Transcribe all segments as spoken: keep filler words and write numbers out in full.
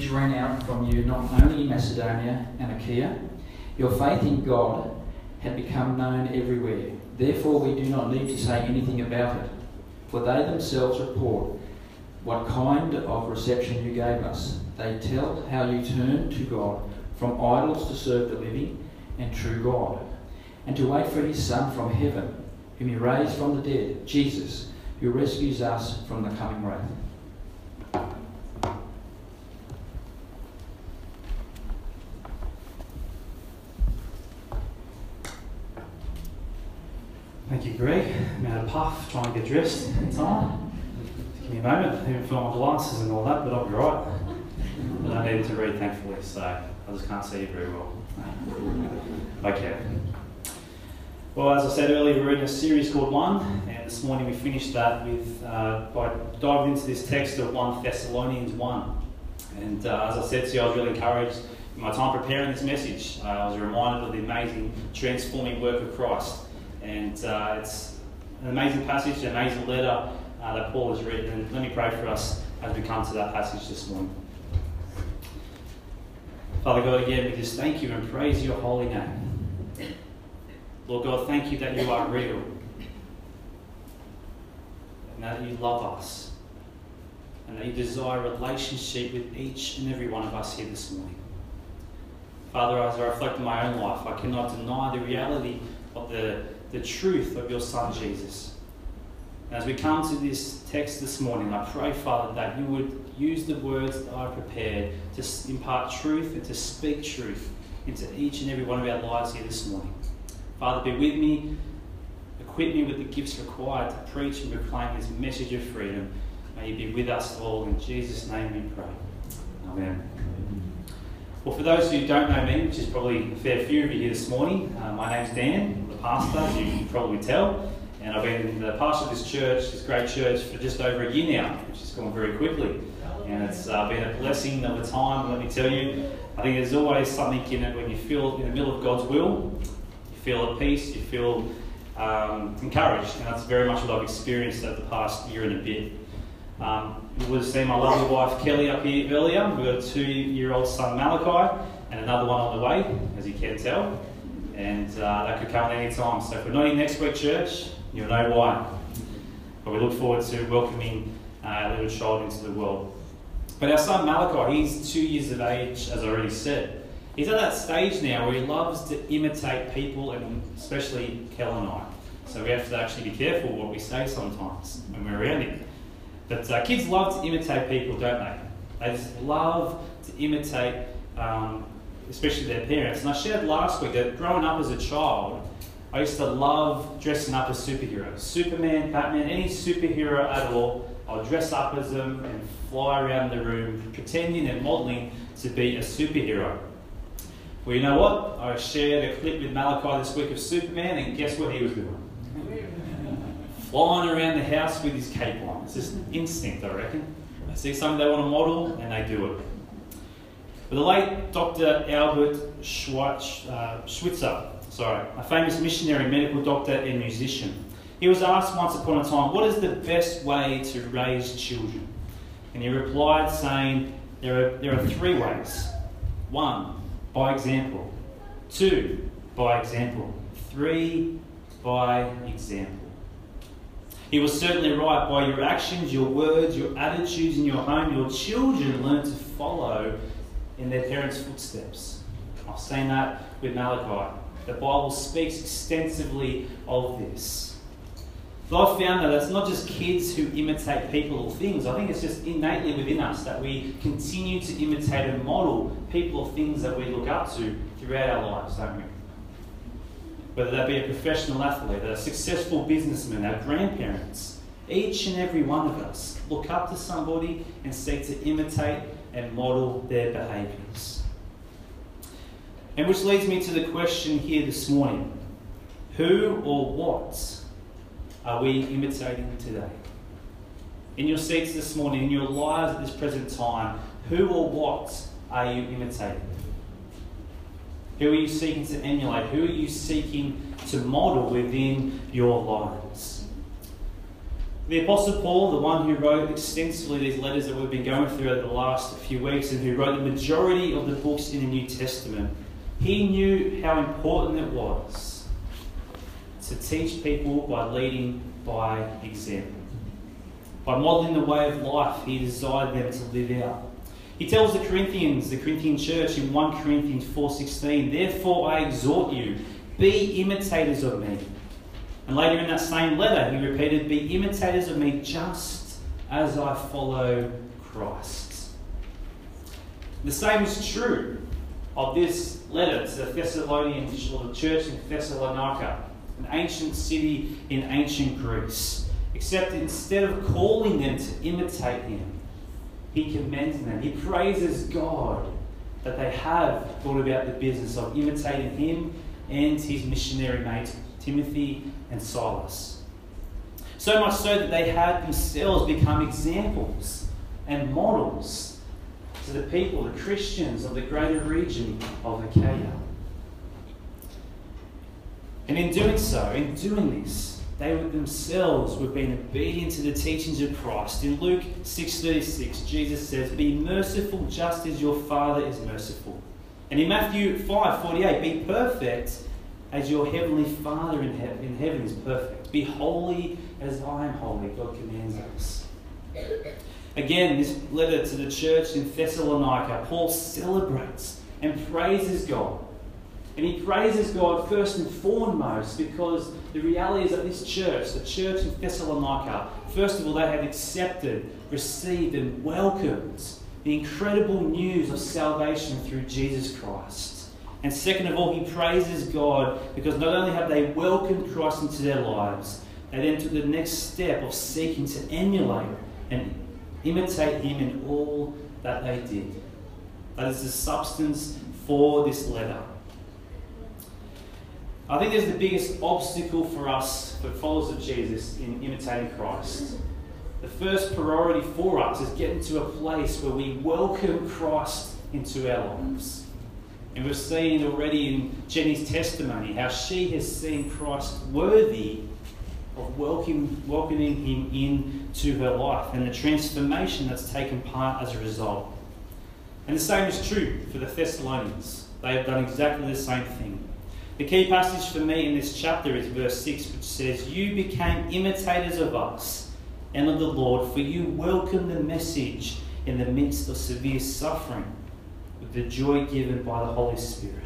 message ran out from you not only in Macedonia and Achaia. Your faith in God had become known everywhere. Therefore we do not need to say anything about it, for they themselves report what kind of reception you gave us. They tell how you turned to God from idols to serve the living and true God, and to wait for his Son from heaven, whom he raised from the dead, Jesus, who rescues us from the coming wrath. Thank you, Greg. I'm out of puff, trying to get dressed in time. Give me a moment, I even fill my glasses and all that, but I'll be right. I don't need to read, thankfully, so I just can't see you very well. Okay. Well, as I said earlier, we're in a series called One, and this morning we finished that with uh, by diving into this text of First Thessalonians one. And uh, as I said to you, I was really encouraged in my time preparing this message. Uh, I was reminded of the amazing transforming work of Christ. And uh, it's an amazing passage, an amazing letter uh, that Paul has written. And let me pray for us as we come to that passage this morning. Father God, again, we just thank you and praise your holy name. Lord God, thank you that you are real and that you love us and that you desire a relationship with each and every one of us here this morning. Father, as I reflect on my own life, I cannot deny the reality of the the truth of your Son, Jesus. As we come to this text this morning, I pray, Father, that you would use the words that I've prepared to impart truth and to speak truth into each and every one of our lives here this morning. Father, be with me, equip me with the gifts required to preach and proclaim this message of freedom. May you be with us all. In Jesus' name we pray. Amen. Well, for those who don't know me, which is probably a fair few of you here this morning, uh, my name's Dan. I'm the pastor, as you can probably tell, and I've been the pastor of this church, this great church, for just over a year now, which has gone very quickly. And it's uh, been a blessing of a time, let me tell you. I think there's always something in it when you feel in the middle of God's will, you feel at peace, you feel um, encouraged, and that's very much what I've experienced over the past year and a bit. Um, you would have seen my lovely wife Kelly up here earlier. We've got a two-year-old son Malachi and another one on the way, as you can tell. And uh, that could come at any time. So if we're not in next week, church, you'll know why. But we look forward to welcoming uh, our little child into the world. But our son Malachi, he's two years of age, as I already said. He's at that stage now where he loves to imitate people, and especially Kel and I. So we have to actually be careful what we say sometimes when we're around him. But uh, kids love to imitate people, don't they? They just love to imitate, um, especially their parents. And I shared last week that growing up as a child, I used to love dressing up as superheroes. Superman, Batman, any superhero at all. I'll dress up as them and fly around the room, pretending and modelling to be a superhero. Well, you know what? I shared a clip with Malachi this week of Superman, and guess what he was doing? Flying around the house with his cape on. It's just instinct, I reckon. They see something they want to model, and they do it. But the late Doctor Albert Schweitzer, uh, Schweitzer, sorry, a famous missionary, medical doctor, and musician, he was asked once upon a time, what is the best way to raise children? And he replied saying, there are, there are three ways. One, by example. Two, by example. Three, by example. He was certainly right. By your actions, your words, your attitudes in your home, your children learn to follow in their parents' footsteps. I've seen that with Malachi. The Bible speaks extensively of this. But I've found that it's not just kids who imitate people or things. I think it's just innately within us that we continue to imitate and model people or things that we look up to throughout our lives, don't we? Whether that be a professional athlete, a successful businessman, our grandparents, each and every one of us look up to somebody and seek to imitate and model their behaviours. And which leads me to the question here this morning. Who or what are we imitating today? In your seats this morning, in your lives at this present time, who or what are you imitating? Who are you seeking to emulate? Who are you seeking to model within your lives? The Apostle Paul, the one who wrote extensively these letters that we've been going through over the last few weeks and who wrote the majority of the books in the New Testament, he knew how important it was to teach people by leading by example. By modelling the way of life he desired them to live out. He tells the Corinthians, the Corinthian church in First Corinthians four sixteen, "Therefore I exhort you, be imitators of me." And later in that same letter, he repeated, "Be imitators of me just as I follow Christ." The same is true of this letter to the Thessalonians, or the church in Thessalonica, an ancient city in ancient Greece. Except instead of calling them to imitate him, he commends them. He praises God that they have thought about the business of imitating him and his missionary mates, Timothy and Silas. So much so that they had themselves become examples and models to the people, the Christians of the greater region of Achaia. And in doing so, in doing this, they themselves were being obedient to the teachings of Christ. In Luke six thirty-six, Jesus says, "Be merciful just as your Father is merciful." And in Matthew five forty-eight, "Be perfect as your heavenly Father in, he- in heaven is perfect. Be holy as I am holy," God commands us. Again, this letter to the church in Thessalonica, Paul celebrates and praises God. And he praises God first and foremost because the reality is that this church, the church in Thessalonica, first of all, they had accepted, received and welcomed the incredible news of salvation through Jesus Christ. And second of all, he praises God because not only have they welcomed Christ into their lives, they then took the next step of seeking to emulate and imitate him in all that they did. That is the substance for this letter. I think there's the biggest obstacle for us, for followers of Jesus, in imitating Christ. The first priority for us is getting to a place where we welcome Christ into our lives. And we've seen already in Jenny's testimony how she has seen Christ worthy of welcome, welcoming him into her life and the transformation that's taken part as a result. And the same is true for the Thessalonians. They have done exactly the same thing. The key passage for me in this chapter is verse six, which says, "You became imitators of us and of the Lord, for you welcomed the message in the midst of severe suffering with the joy given by the Holy Spirit."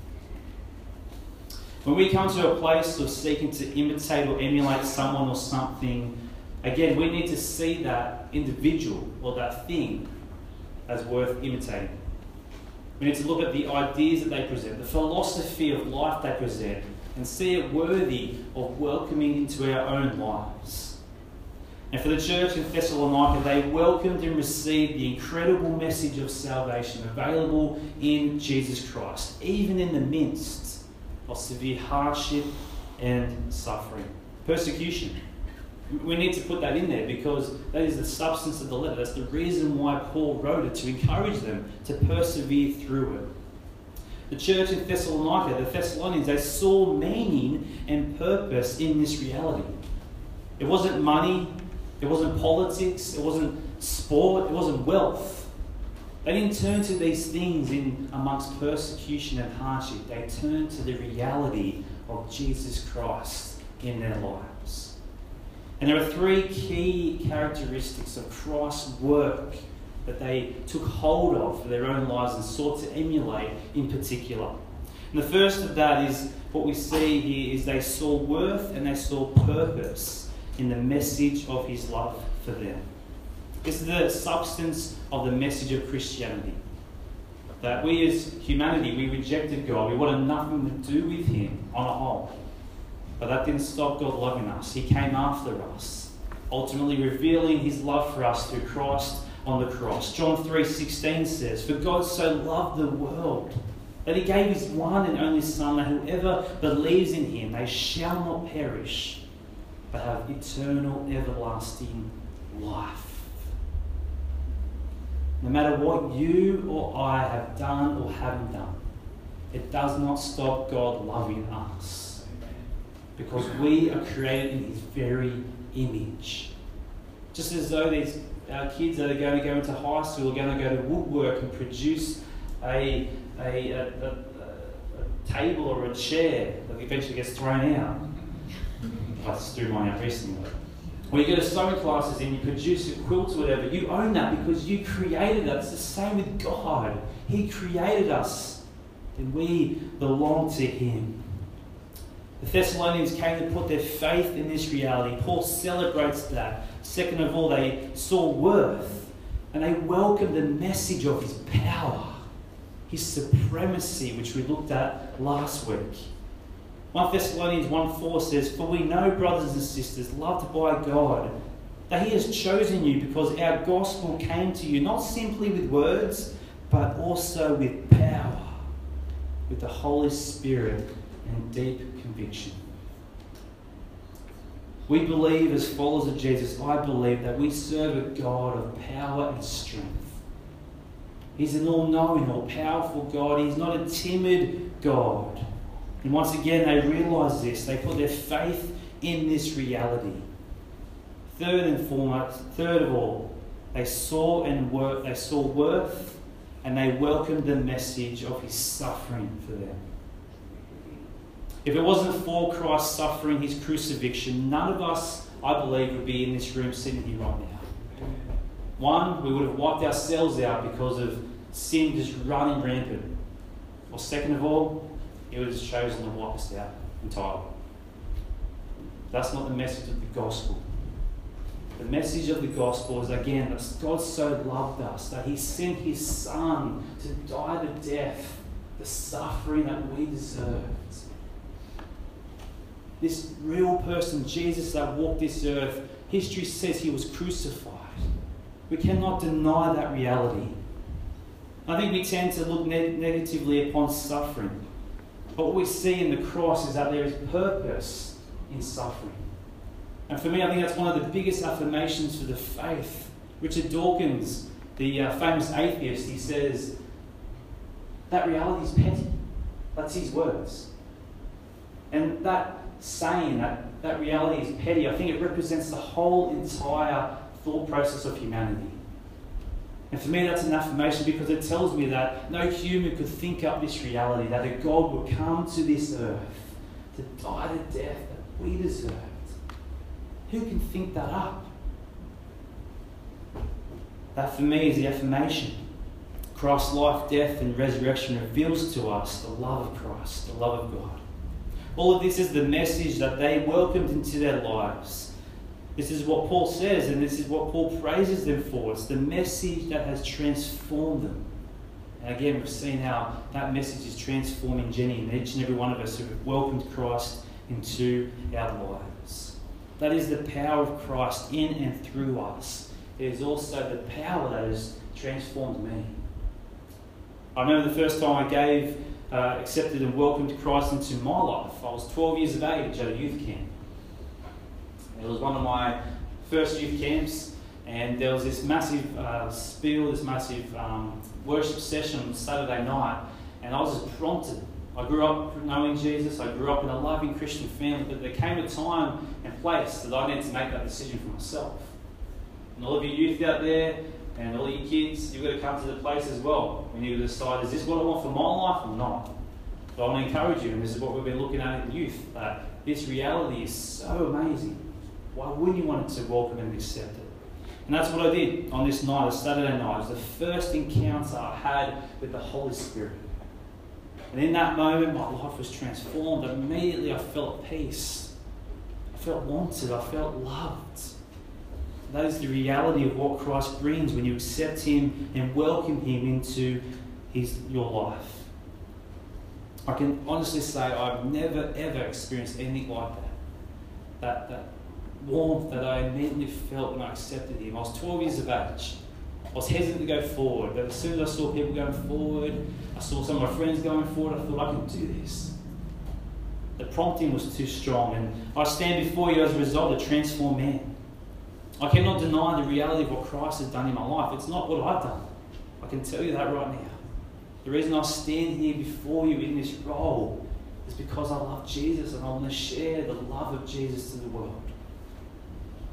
When we come to a place of seeking to imitate or emulate someone or something, again, we need to see that individual or that thing as worth imitating. We need to look at the ideas that they present, the philosophy of life they present, and see it worthy of welcoming into our own lives. And for the church in Thessalonica, they welcomed and received the incredible message of salvation available in Jesus Christ, even in the midst of severe hardship and suffering. Persecution. We need to put that in there because that is the substance of the letter. That's the reason why Paul wrote it, to encourage them to persevere through it. The church in Thessalonica, the Thessalonians, they saw meaning and purpose in this reality. It wasn't money, it wasn't politics, it wasn't sport, it wasn't wealth. They didn't turn to these things in amongst persecution and hardship. They turned to the reality of Jesus Christ in their lives. And there are three key characteristics of Christ's work that they took hold of for their own lives and sought to emulate in particular. And the first of that is what we see here is they saw worth and they saw purpose in the message of his love for them. This is the substance of the message of Christianity. That we as humanity, we rejected God. We wanted nothing to do with him on a whole. But that didn't stop God loving us. He came after us, ultimately revealing his love for us through Christ on the cross. John three sixteen says, "For God so loved the world that he gave his one and only Son, that whoever believes in him, they shall not perish, but have eternal, everlasting life." No matter what you or I have done or haven't done, it does not stop God loving us. Because we are created in his very image. Just as though these our kids that are going to go into high school are going to go to woodwork and produce a, a, a, a, a table or a chair that eventually gets thrown out. I just threw mine out recently. Or you go to sewing classes and you produce a quilt or whatever, you own that because you created it. It's the same with God. He created us and we belong to Him. The Thessalonians came to put their faith in this reality. Paul celebrates that. Second of all, they saw worth and they welcomed the message of His power, His supremacy, which we looked at last week. First Thessalonians one four says, "For we know, brothers and sisters, loved by God, that He has chosen you because our gospel came to you not simply with words, but also with power, with the Holy Spirit and deep conviction." We believe, as followers of Jesus, I believe that we serve a God of power and strength. He's an all-knowing, all-powerful God. He's not a timid God. And once again, they realise this. They put their faith in this reality. Third and foremost, third of all, they saw and wor- they saw worth, and they welcomed the message of His suffering for them. If it wasn't for Christ's suffering, His crucifixion, none of us, I believe, would be in this room sitting here right now. One, we would have wiped ourselves out because of sin just running rampant. Or second of all, He would have chosen to wipe us out entirely. That's not the message of the gospel. The message of the gospel is, again, that God so loved us that He sent His Son to die the death, the suffering that we deserved. This real person, Jesus, that walked this earth, history says He was crucified. We cannot deny that reality. I think we tend to look ne- negatively upon suffering. But what we see in the cross is that there is purpose in suffering. And for me, I think that's one of the biggest affirmations for the faith. Richard Dawkins, the uh, famous atheist, he says, that reality is petty. That's his words. And that saying, that, that reality is petty, I think it represents the whole entire thought process of humanity. And for me, that's an affirmation because it tells me that no human could think up this reality, that a God would come to this earth to die the death that we deserved. Who can think that up? That for me is the affirmation. Christ's life, death and resurrection reveals to us the love of Christ, the love of God. All of this is the message that they welcomed into their lives. This is what Paul says, and this is what Paul praises them for. It's the message that has transformed them. And again, we've seen how that message is transforming Jenny and each and every one of us who have welcomed Christ into our lives. That is the power of Christ in and through us. It is also the power that has transformed me. I remember the first time I gave, uh, accepted and welcomed Christ into my life. I was twelve years of age at a youth camp. It was one of my first youth camps, and there was this massive uh, spiel, this massive um, worship session on Saturday night, and I was just prompted. I grew up knowing Jesus, I grew up in a loving Christian family, but there came a time and place that I needed to make that decision for myself. And all of you youth out there, and all you kids, you've got to come to the place as well. We need to decide, is this what I want for my life or not? So I want to encourage you, and this is what we've been looking at in youth, that this reality is so amazing. Why wouldn't you want to welcome and accept it? And that's what I did on this night, a Saturday night. It was the first encounter I had with the Holy Spirit. And in that moment, my life was transformed. Immediately, I felt peace. I felt wanted. I felt loved. That is the reality of what Christ brings when you accept Him and welcome Him into his, your life. I can honestly say I've never, ever experienced anything like that. That, that warmth that I immediately felt when I accepted Him. I was twelve years of age. I was hesitant to go forward, but as soon as I saw people going forward, I saw some of my friends going forward, I thought I can do this. The prompting was too strong, and I stand before you as a result, a transformed man. I cannot deny the reality of what Christ has done in my life. It's not what I've done. I can tell you that right now. The reason I stand here before you in this role is because I love Jesus and I want to share the love of Jesus to the world.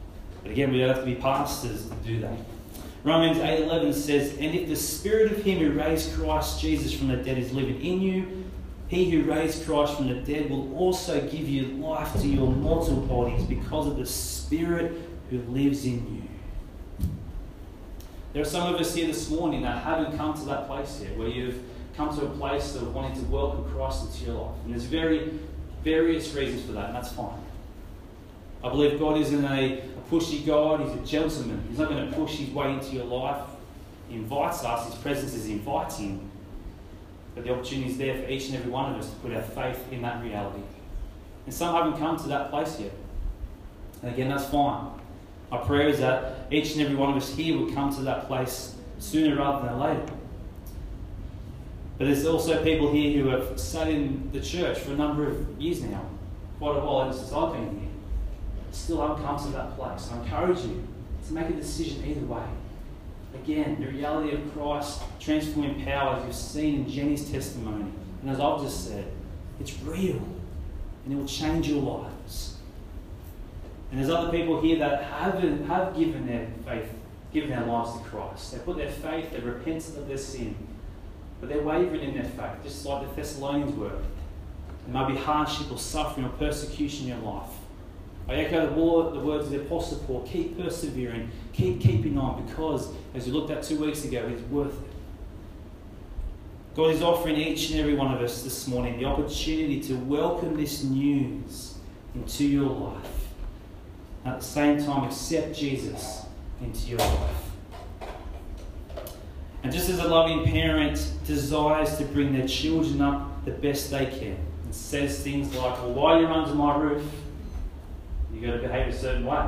But again, we don't have to be pastors to do that. Romans eight eleven says, "And if the spirit of him who raised Christ Jesus from the dead is living in you, he who raised Christ from the dead will also give you life to your mortal bodies because of the Spirit who lives in you." There are some of us here this morning that haven't come to that place yet, where you've come to a place of wanting to welcome Christ into your life. And there's very various reasons for that, and that's fine. I believe God isn't a, a pushy God, He's a gentleman. He's not going to push His way into your life. He invites us, His presence is inviting. But the opportunity is there for each and every one of us to put our faith in that reality. And some haven't come to that place yet. And again, that's fine. My prayer is that each and every one of us here would come to that place sooner rather than later. But there's also people here who have sat in the church for a number of years now, quite a while since I've been here. Still haven't come to that place. I encourage you to make a decision either way. Again, the reality of Christ's transforming power, as you've seen in Jenny's testimony, and as I've just said, it's real, and it will change your lives. And there's other people here that haven't have given their faith, given their lives to Christ. They put their faith, they repented of their sin, but they're wavering in their faith, just like the Thessalonians were. There might be hardship or suffering or persecution in your life. I echo the words of the Apostle Paul: keep persevering, keep keeping on, because, as we looked at two weeks ago, it's worth it. God is offering each and every one of us this morning the opportunity to welcome this news into your life. At the same time, accept Jesus into your life. And just as a loving parent desires to bring their children up the best they can, and says things like, well, while you're under my roof, you've got to behave a certain way.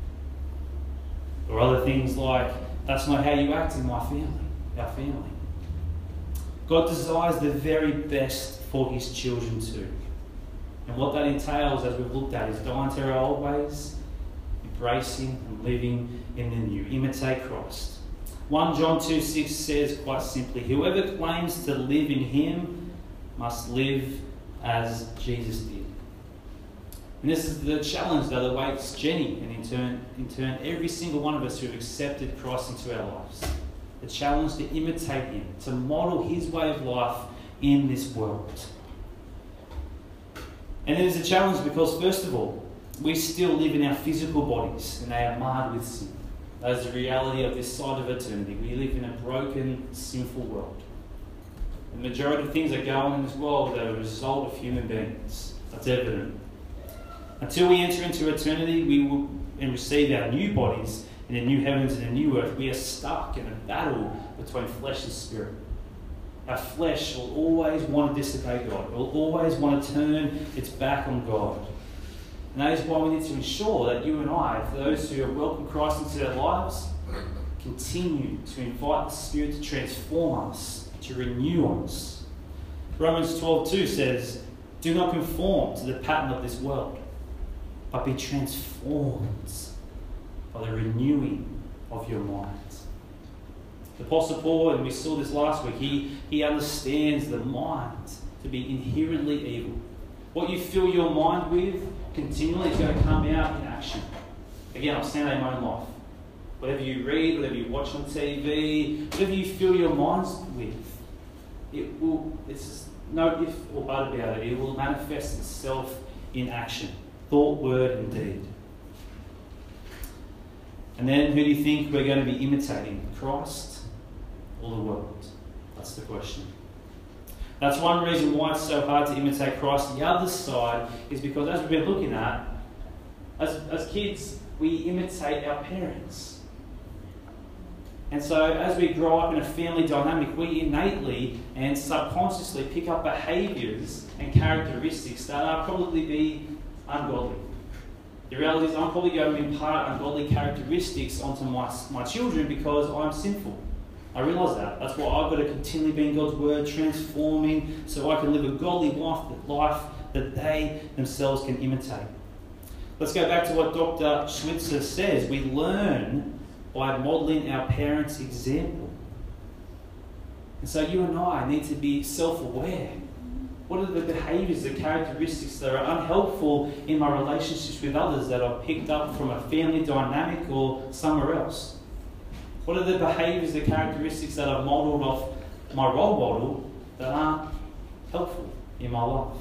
Or other things like, that's not how you act in my family, our family. God desires the very best for His children too. And what that entails, as we've looked at, is dying to our old ways, embracing and living in the new. Imitate Christ. First John two six says quite simply, whoever claims to live in Him must live as Jesus did. And this is the challenge that awaits Jenny and in turn, in turn every single one of us who have accepted Christ into our lives. The challenge to imitate Him, to model His way of life in this world. And it is a challenge because, first of all, we still live in our physical bodies and they are marred with sin. That is the reality of this side of eternity. We live in a broken, sinful world. The majority of things that go on in this world are a result of human beings. That's evident. Until we enter into eternity, we will and receive our new bodies in a new heavens and a new earth. We are stuck in a battle between flesh and spirit. Our flesh will always want to disobey God. It will always want to turn its back on God. And that is why we need to ensure that you and I, for those who have welcomed Christ into their lives, continue to invite the Spirit to transform us, to renew us. Romans twelve two says, do not conform to the pattern of this world, but be transformed by the renewing of your mind. The Apostle Paul, and we saw this last week, he, he understands the mind to be inherently evil. What you fill your mind with continually is going to come out in action. Again, I've seen that in my own life. Whatever you read, whatever you watch on T V, whatever you fill your minds with, it will, it's no if or but about it, it will manifest itself in action. Thought, word, and deed. And then who do you think we're going to be imitating? Christ or the world? That's the question. That's one reason why it's so hard to imitate Christ. The other side is because, as we've been looking at, as, as kids, we imitate our parents. And so as we grow up in a family dynamic, we innately and subconsciously pick up behaviours and characteristics that are probably be ungodly. The reality is I'm probably going to impart ungodly characteristics onto my, my children because I'm sinful. I realise that. That's why I've got to continually be in God's Word, transforming so I can live a godly life, life that they themselves can imitate. Let's go back to what Doctor Schweitzer says. We learn by modelling our parents' example. And so you and I need to be self-aware What are the behaviours, the characteristics that are unhelpful in my relationships with others that I've picked up from a family dynamic or somewhere else? What are the behaviours, the characteristics that I've modelled off my role model that aren't helpful in my life?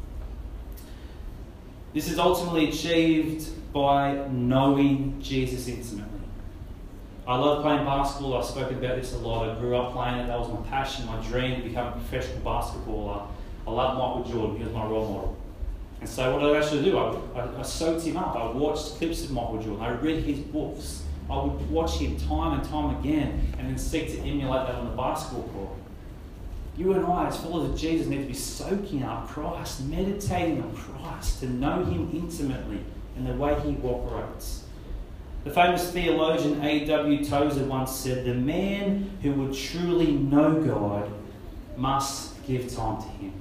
This is ultimately achieved by knowing Jesus intimately. I love playing basketball. I've spoken about this a lot. I grew up playing it. That was my passion, my dream to become a professional basketballer. I love Michael Jordan. He was my role model. And so what did I actually do? I, I, I soaked him up. I watched clips of Michael Jordan. I read his books. I would watch him time and time again and then seek to emulate that on the basketball court. You and I, as followers of Jesus, need to be soaking up Christ, meditating on Christ, to know him intimately and the way he operates. The famous theologian A W Tozer once said, "The man who would truly know God must give time to him."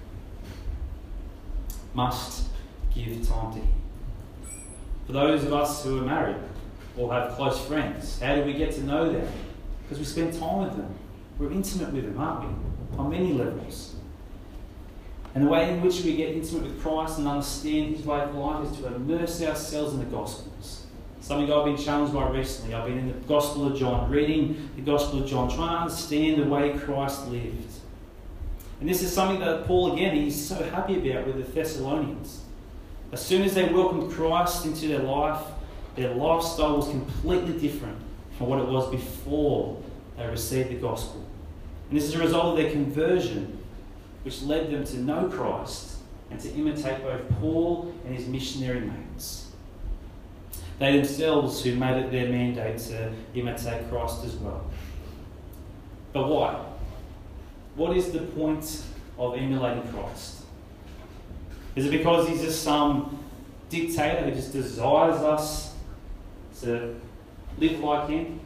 Must give time to him. For those of us who are married or have close friends, how do we get to know them? Because we spend time with them. We're intimate with them, aren't we? On many levels. And the way in which we get intimate with Christ and understand his way of life is to immerse ourselves in the Gospels. Something I've been challenged by recently. I've been in the Gospel of John, reading the Gospel of John, trying to understand the way Christ lived. And this is something that Paul, again, he's so happy about with the Thessalonians. As soon as they welcomed Christ into their life, their lifestyle was completely different from what it was before they received the gospel. And this is a result of their conversion, which led them to know Christ and to imitate both Paul and his missionary mates. They themselves who made it their mandate to imitate Christ as well. But why? What is the point of emulating Christ? Is it because he's just some dictator who just desires us to live like him?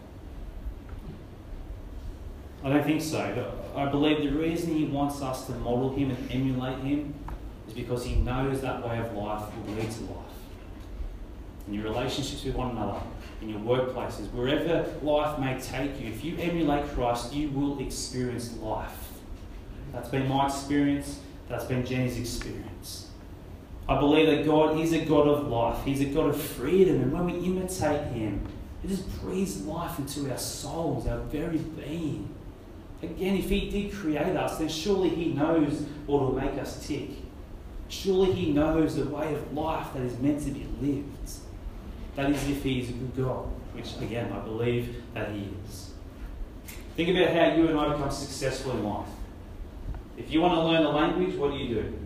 I don't think so. I believe the reason he wants us to model him and emulate him is because he knows that way of life will lead to life. In your relationships with one another, in your workplaces, wherever life may take you, if you emulate Christ, you will experience life. That's been my experience. That's been Jenny's experience. I believe that God is a God of life. He's a God of freedom. And when we imitate him, it just breathes life into our souls, our very being. Again, if he did create us, then surely he knows what will make us tick. Surely he knows the way of life that is meant to be lived. That is if he is a good God, which again, I believe that he is. Think about how you and I become successful in life. If you want to learn a language, what do you do?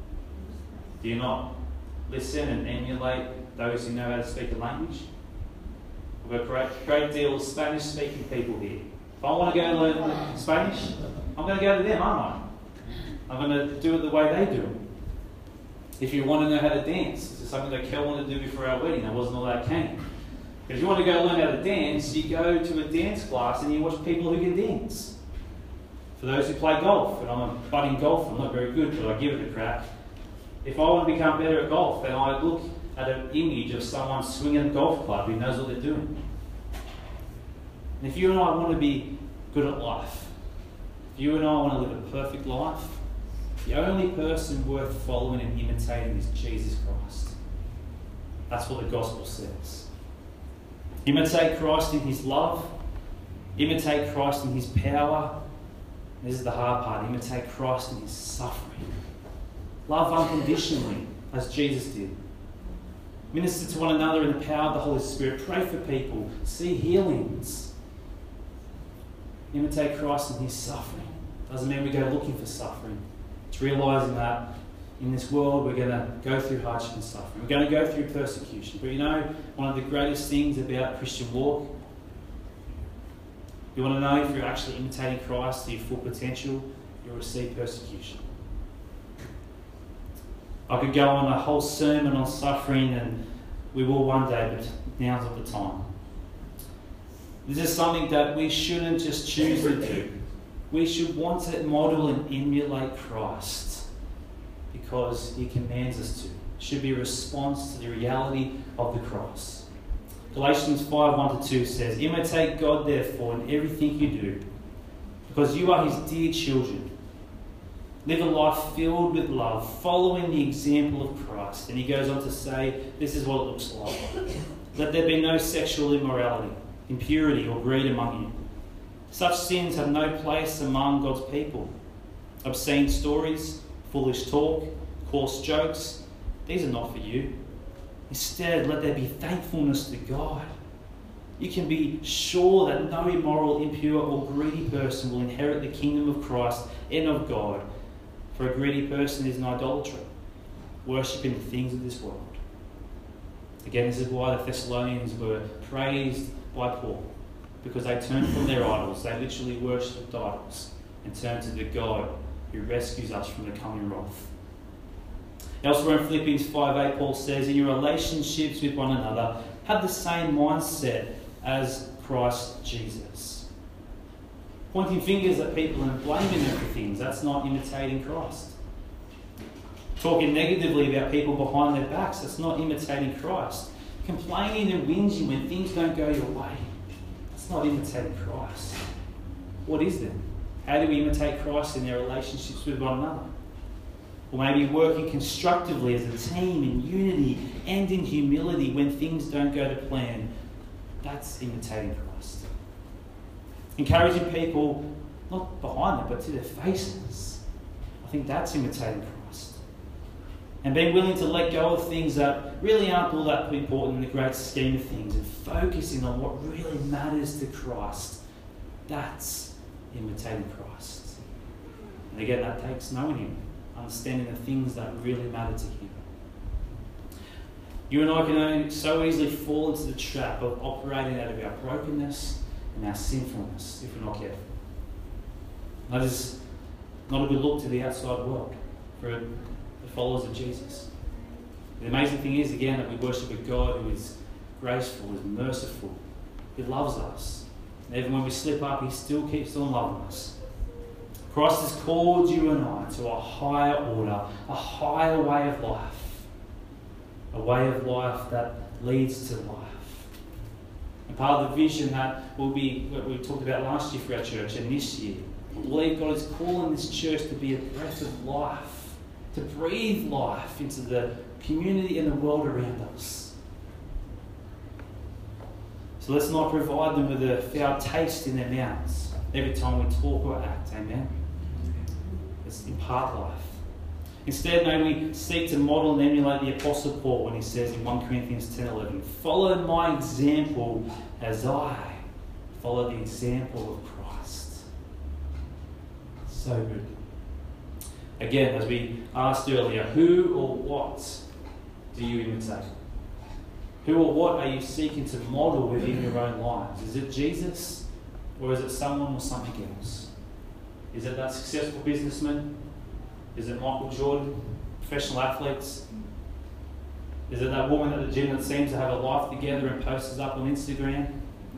Do you not listen and emulate those who know how to speak the language? We've got a great, great deal of Spanish-speaking people here. If I want to go and learn Spanish, I'm going to go to them, aren't I? I'm going to do it the way they do it. If you want to know how to dance, this is something that Kel wanted to do before our wedding. That wasn't all that keen. If you want to go learn how to dance, you go to a dance class and you watch people who can dance. For those who play golf, and I'm a budding golfer, I'm not very good, but I give it a crack. If I want to become better at golf, then I look at an image of someone swinging a golf club who knows what they're doing. And if you and I want to be good at life, if you and I want to live a perfect life, the only person worth following and imitating is Jesus Christ. That's what the gospel says. Imitate Christ in his love. Imitate Christ in his power. This is the hard part. Imitate Christ in his suffering. Love unconditionally, as Jesus did. Minister to one another in the power of the Holy Spirit. Pray for people. See healings. Imitate Christ in his suffering. Doesn't mean we go looking for suffering. It's realising that in this world we're going to go through hardship and suffering. We're going to go through persecution. But you know, one of the greatest things about Christian walk, you want to know if you're actually imitating Christ to your full potential, you'll receive persecution. I could go on a whole sermon on suffering, and we will one day, but now's not the time. This is something that we shouldn't just choose to do. We should want to model and emulate Christ because he commands us to. It should be a response to the reality of the cross. Galatians five, one to two says, "Imitate God, therefore, in everything you do, because you are his dear children. Live a life filled with love, following the example of Christ. And he goes on to say, this is what it looks like. Let there be no sexual immorality, impurity, or greed among you. Such sins have no place among God's people. Obscene stories, foolish talk, coarse jokes, these are not for you. Instead, let there be thankfulness to God. You can be sure that no immoral, impure, or greedy person will inherit the kingdom of Christ and of God. For a greedy person is an idolater, worshipping the things of this world. Again, this is why the Thessalonians were praised by Paul, because they turned from their idols. They literally worshipped idols and turned to the God who rescues us from the coming wrath. Elsewhere in Philippians five eight, Paul says, in your relationships with one another, have the same mindset as Christ Jesus. Pointing fingers at people and blaming them for things, that's not imitating Christ. Talking negatively about people behind their backs, that's not imitating Christ. Complaining and whinging when things don't go your way, that's not imitating Christ. What is then? How do we imitate Christ in their relationships with one another? Or maybe working constructively as a team in unity and in humility when things don't go to plan. That's imitating Christ. Encouraging people, not behind them, but to their faces. I think that's imitating Christ. And being willing to let go of things that really aren't all that important in the great scheme of things and focusing on what really matters to Christ. That's imitating Christ. And again, that takes knowing Him, understanding the things that really matter to Him. You and I can so easily fall into the trap of operating out of our brokenness and our sinfulness if we're not careful. That is not a good look to the outside world for the followers of Jesus. The amazing thing is, again, that we worship a God who is graceful, is merciful, He loves us. And even when we slip up, He still keeps on loving us. Christ has called you and I to a higher order, a higher way of life. A way of life that leads to life. And part of the vision that will be what we talked about last year for our church and this year, I believe God is calling this church to be a breath of life, to breathe life into the community and the world around us. So let's not provide them with a foul taste in their mouths every time we talk or act. Amen. Let's impart life. Instead, may we seek to model and emulate the Apostle Paul when he says in First Corinthians ten eleven, follow my example as I follow the example of Christ. So good. Again, as we asked earlier, who or what do you imitate? Who or what are you seeking to model within your own lives? Is it Jesus or is it someone or something else? Is it that successful businessman? Is it Michael Jordan, professional athletes? Is it that woman at the gym that seems to have a life together and posts up on Instagram?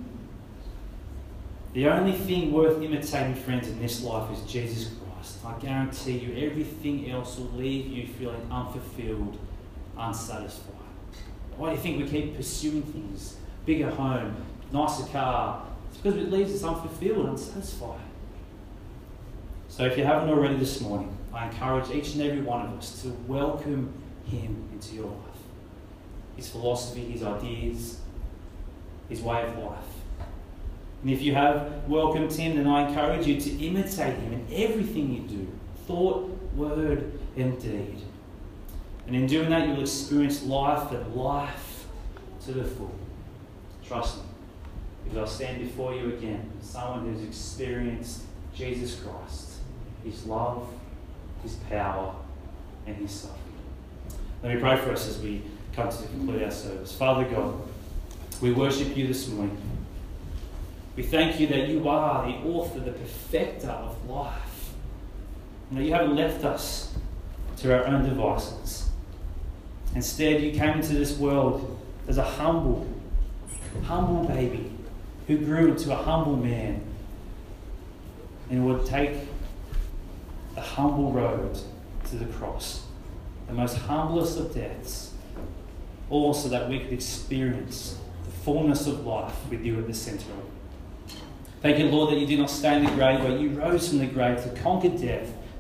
The only thing worth imitating, friends, in this life is Jesus Christ. I guarantee you everything else will leave you feeling unfulfilled, unsatisfied. Why do you think we keep pursuing things? Bigger home, nicer car. It's because it leaves us unfulfilled, unsatisfied. So if you haven't already this morning, I encourage each and every one of us to welcome Him into your life. His philosophy, His ideas, His way of life. And if you have welcomed Him, then I encourage you to imitate Him in everything you do, thought, word, and deed. And in doing that, you'll experience life and life to the full. Trust me, because I'll stand before you again, someone who's experienced Jesus Christ, His love, His power, and His suffering. Let me pray for us as we come to conclude our service. Father God, we worship You this morning. We thank You that You are the author, the perfecter of life, and that You haven't left us to our own devices. Instead, You came into this world as a humble, humble baby who grew into a humble man and would take the humble road to the cross, the most humblest of deaths, all so that we could experience the fullness of life with You at the centre of it. Thank You, Lord, that You did not stay in the grave, but You rose from the grave to conquer death,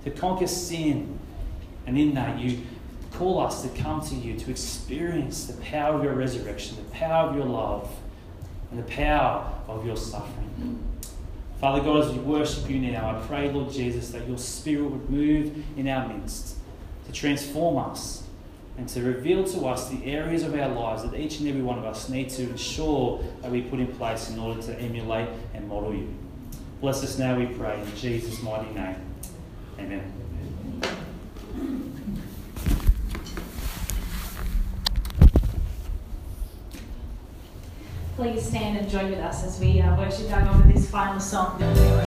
to conquer sin. And in that, you call us to come to you, to experience the power of your resurrection, the power of your love, and the power of your suffering. Father God, as we worship you now, I pray, Lord Jesus, that your Spirit would move in our midst to transform us and to reveal to us the areas of our lives that each and every one of us need to ensure that we put in place in order to emulate and model you. Bless us now, we pray, in Jesus' mighty name. Amen. Please stand and join with us as we uh, worship our God with this final song.